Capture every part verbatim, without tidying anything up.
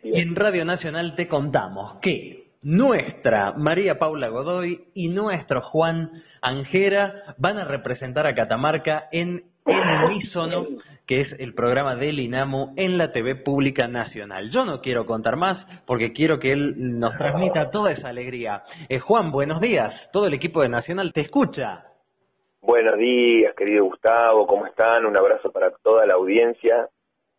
Y en Radio Nacional te contamos que nuestra María Paula Godoy y nuestro Juan Anjera van a representar a Catamarca en El Unísono, que es el programa del INAMU en la T V Pública Nacional. Yo no quiero contar más porque quiero que él nos transmita toda esa alegría. Eh, Juan, buenos días. Todo el equipo de Nacional te escucha. Buenos días, querido Gustavo. ¿Cómo están? Un abrazo para toda la audiencia.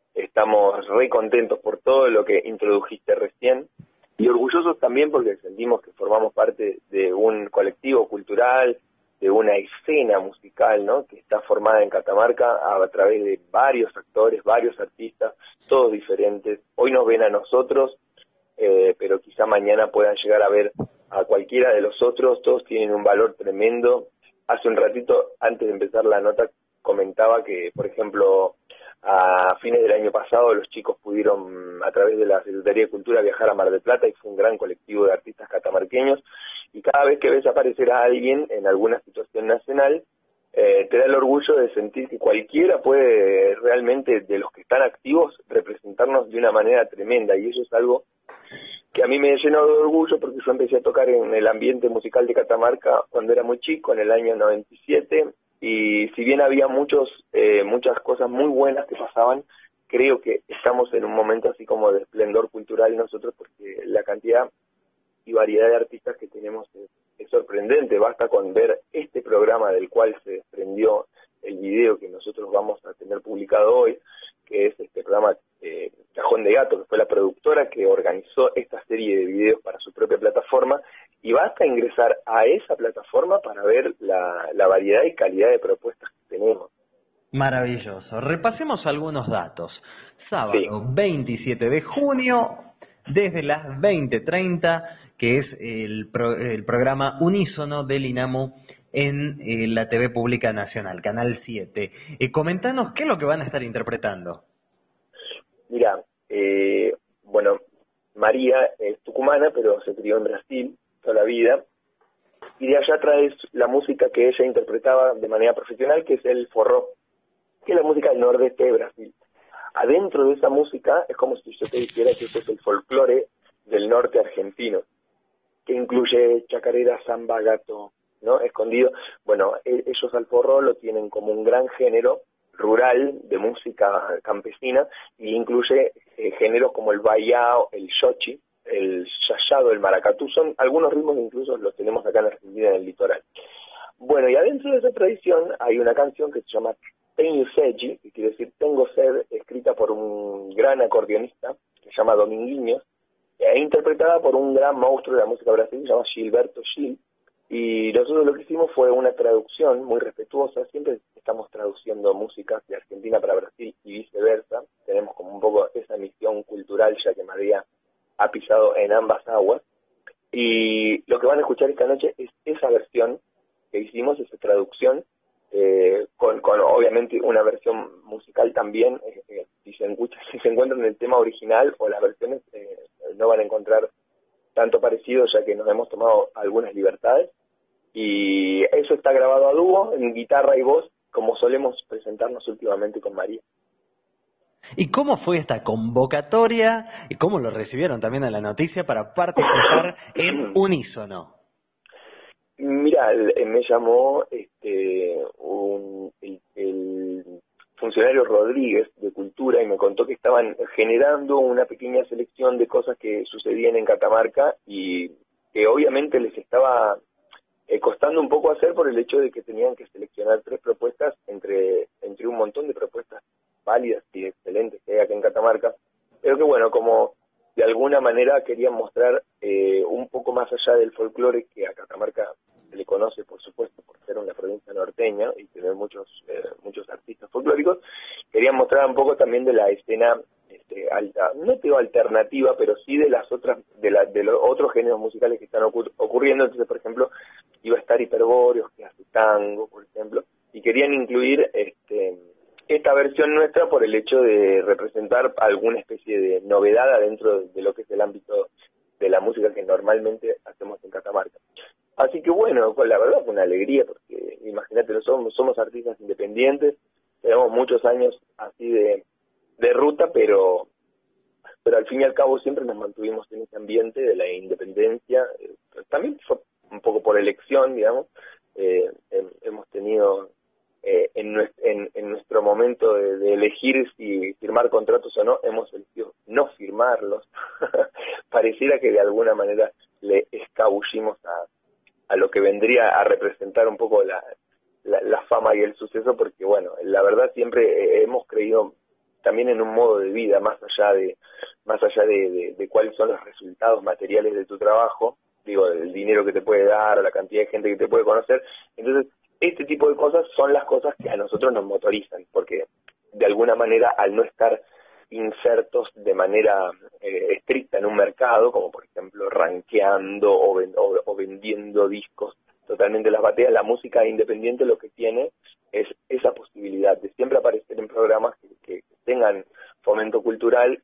Estamos re contentos por todo lo que introdujiste recién y orgullosos también porque sentimos que formamos parte de un colectivo cultural, de una escena musical, ¿no?, que está formada en Catamarca a, a través de varios actores, varios artistas, todos diferentes. Hoy nos ven a nosotros, eh, pero quizá mañana puedan llegar a ver a cualquiera de los otros. Todos tienen un valor tremendo. Hace un ratito, antes de empezar la nota, comentaba que, por ejemplo, a fines del año pasado los chicos pudieron, a través de la Secretaría de Cultura, viajar a Mar del Plata y fue un gran colectivo de artistas catamarqueños. Y cada vez que ves aparecer a alguien en alguna situación nacional, eh, te da el orgullo de sentir que cualquiera puede realmente, de los que están activos, representarnos de una manera tremenda. Y eso es algo que a mí me llenó de orgullo porque yo empecé a tocar en el ambiente musical de Catamarca cuando era muy chico, en el año noventa y siete, y si bien había muchos eh, muchas cosas muy buenas que pasaban, creo que estamos en un momento así como de esplendor cultural nosotros, porque la cantidad y variedad de artistas que tenemos es, es sorprendente. Basta con ver este programa del cual se desprendió el video que nosotros vamos a tener publicado hoy, que es este programa eh, Cajón de Gato, que fue la productora que organizó esta serie de videos para su propia plataforma, y basta ingresar a esa plataforma para ver la, la variedad y calidad de propuestas que tenemos. Maravilloso. Repasemos algunos datos. Sábado Sí. veintisiete de junio, desde las veinte treinta, que es el, pro, el programa Unísono del INAMU en eh, la T V Pública Nacional, Canal siete. Eh, comentanos qué es lo que van a estar interpretando. Mira, eh, bueno, María es tucumana, pero se crió en Brasil toda la vida, y de allá trae la música que ella interpretaba de manera profesional, que es el forró, que es la música del nordeste de Brasil. Adentro de esa música es como si yo te dijera que ese es el folclore del norte argentino, que incluye chacarera, samba, gato, ¿no?, escondido. Bueno, ellos al forró lo tienen como un gran género rural de música campesina, y incluye eh, géneros como el baiao, el xochi, el yayado, el maracatú. Son algunos ritmos que incluso los tenemos acá en Argentina, en el litoral. Bueno, y adentro de esa tradición hay una canción que se llama Tenho Sede, que quiere decir Tengo Sed, escrita por un gran acordeonista que se llama Dominguinhos, e interpretada por un gran monstruo de la música brasileña que se llama Gilberto Gil. Y nosotros lo que hicimos fue una traducción muy respetuosa. Siempre estamos traduciendo música de Argentina para Brasil y viceversa. Tenemos como un poco esa misión cultural, ya que María ha pisado en ambas aguas. Y lo que van a escuchar esta noche es esa versión que hicimos, esa traducción, eh, con, con obviamente una versión musical también. Eh, eh, si, se escucha, si se encuentran el tema original o las versiones, eh, no van a encontrar tanto parecido, ya que nos hemos tomado algunas libertades. Y eso está grabado a dúo, en guitarra y voz, como solemos presentarnos últimamente con María. ¿Y cómo fue esta convocatoria y cómo lo recibieron también a la noticia para participar en Unísono? Mira, me llamó este un, el, el funcionario Rodríguez de Cultura y me contó que estaban generando una pequeña selección de cosas que sucedían en Catamarca y que obviamente les estaba eh, costando un poco hacer por el hecho de que tenían que seleccionar tres propuestas entre, entre un montón de propuestas válidas y excelentes que hay acá en Catamarca, pero que bueno, como de alguna manera querían mostrar eh, un poco más allá del folclore, que a Catamarca se le conoce, por supuesto, por ser una provincia norteña y tener muchos eh, muchos artistas folclóricos, querían mostrar un poco también de la escena este, alta, no te digo alternativa, pero sí de las otras, de, la, de los otros géneros musicales que están ocur ocurriendo. Entonces, por ejemplo, iba a estar Hiperbóreos, que hace tango, por ejemplo, y querían incluir este esta versión nuestra por el hecho de representar alguna especie de novedad adentro de lo que es el ámbito de la música que normalmente hacemos en Catamarca. Así que bueno, pues la verdad fue una alegría, porque imagínate, somos, somos artistas independientes, tenemos muchos años así de, de ruta, pero pero al fin y al cabo siempre nos mantuvimos en ese ambiente de la independencia, eh, también fue un poco por elección, digamos, eh, hemos tenido eh, en, nuestro, en, en nuestro momento de, de elegir si firmar contratos o no, hemos elegido no firmarlos. Pareciera que de alguna manera le escabullimos a, a lo que vendría a representar un poco la, la, la fama y el suceso, porque bueno, la verdad siempre eh, hemos creído también en un modo de vida, más allá de más allá de, de, de cuáles son los resultados materiales de tu trabajo, digo, el dinero que te puede dar o la cantidad de gente que te puede conocer. Entonces, este tipo de cosas son las cosas que a nosotros nos motorizan, porque de alguna manera, al no estar insertos de manera eh, estricta en un mercado, como por ejemplo rankeando o, ven, o, o vendiendo discos totalmente las bateas, la música independiente lo que tiene es esa posibilidad de siempre aparecer en programas que, que tengan fomento cultural,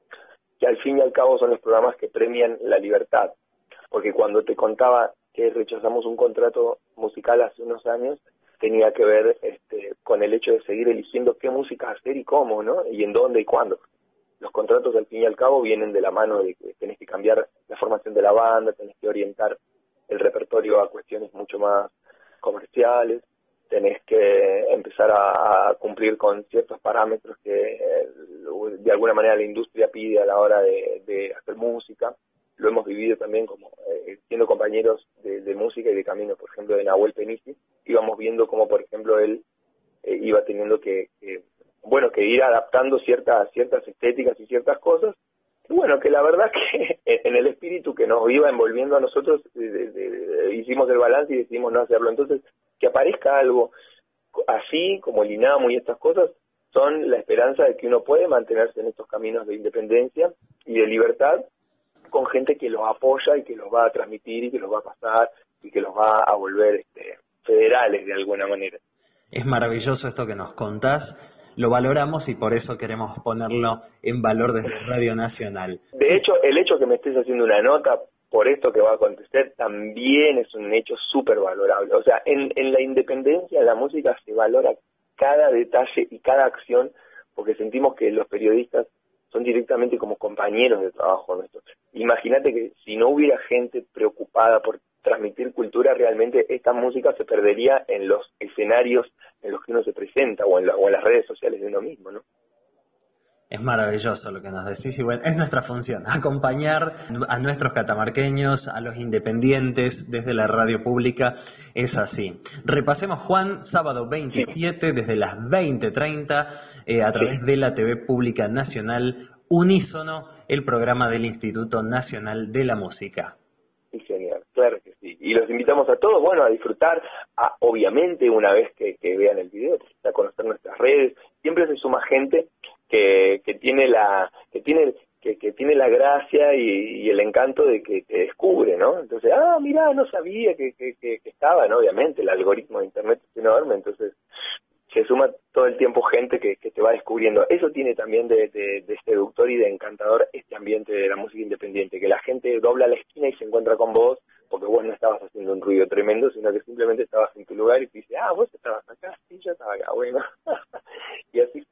que al fin y al cabo son los programas que premian la libertad. Porque cuando te contaba que rechazamos un contrato musical hace unos años, tenía que ver este, con el hecho de seguir eligiendo qué música hacer y cómo, ¿no? Y en dónde y cuándo. Los contratos al fin y al cabo vienen de la mano de que tenés que cambiar la formación de la banda, tenés que orientar el repertorio a cuestiones mucho más comerciales, tenés que empezar a, a cumplir con ciertos parámetros que eh, de alguna manera la industria pide a la hora de, de hacer música. Lo hemos vivido también como eh, siendo compañeros de, de música y de camino, por ejemplo, de Nahuel Penisi, íbamos viendo cómo, por ejemplo, él eh, iba teniendo que, que, bueno, que ir adaptando ciertas ciertas estéticas y ciertas cosas, y bueno, que la verdad que en el espíritu que nos iba envolviendo a nosotros, de, de, de, hicimos el balance y decidimos no hacerlo. Entonces, que aparezca algo así, como el INAMU y estas cosas, son la esperanza de que uno puede mantenerse en estos caminos de independencia y de libertad, con gente que los apoya y que los va a transmitir y que los va a pasar y que los va a volver este, federales de alguna manera. Es maravilloso esto que nos contás, lo valoramos y por eso queremos ponerlo en valor desde Radio Nacional. De hecho, el hecho que me estés haciendo una nota por esto que va a acontecer también es un hecho súper valorable. O sea, en, en la independencia, en la música se valora cada detalle y cada acción, porque sentimos que los periodistas son directamente como compañeros de trabajo nuestros. Imagínate que si no hubiera gente preocupada por transmitir cultura, realmente esta música se perdería en los escenarios en los que uno se presenta o en, la, o en las redes sociales de uno mismo, ¿no? Es maravilloso lo que nos decís y bueno, es nuestra función, acompañar a nuestros catamarqueños, a los independientes desde la radio pública, es así. Repasemos, Juan, sábado veintisiete, sí, desde las veinte treinta, eh, a través sí. de la T V Pública Nacional, Unísono, el programa del Instituto Nacional de la Música. Sí, señor, claro que sí. Y los invitamos a todos, bueno, a disfrutar, a, obviamente, una vez que, que vean el video, a conocer nuestras redes. Siempre se suma gente que, que tiene la que tiene que, que tiene la gracia y, y el encanto de que te descubre, ¿no? Entonces, ah, mira, no sabía que, que, que, que estaba, ¿no? Obviamente, el algoritmo de Internet es enorme, entonces se suma todo el tiempo gente que, que te va descubriendo. Eso tiene también de, de, de seductor y de encantador este ambiente de la música independiente, que la gente dobla la esquina y se encuentra con vos, porque vos no estabas haciendo un ruido tremendo, sino que simplemente estabas en tu lugar y te dice, ah, vos estabas acá, sí, yo estaba acá, bueno. Y así